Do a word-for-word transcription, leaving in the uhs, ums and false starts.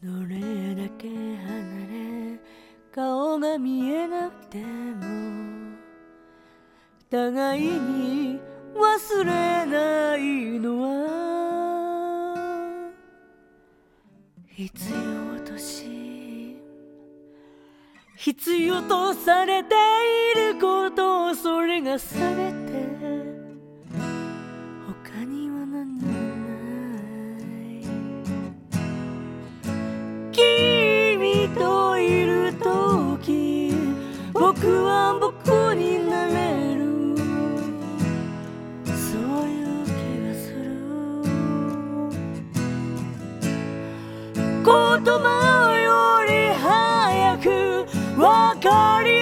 どれだけ離れ顔が見えなくても互いに忘れないのは必要とし必要とされていること、それが全て、他には何もない。君といるとき僕は僕になれる、そういう気がする。言葉より早くわかり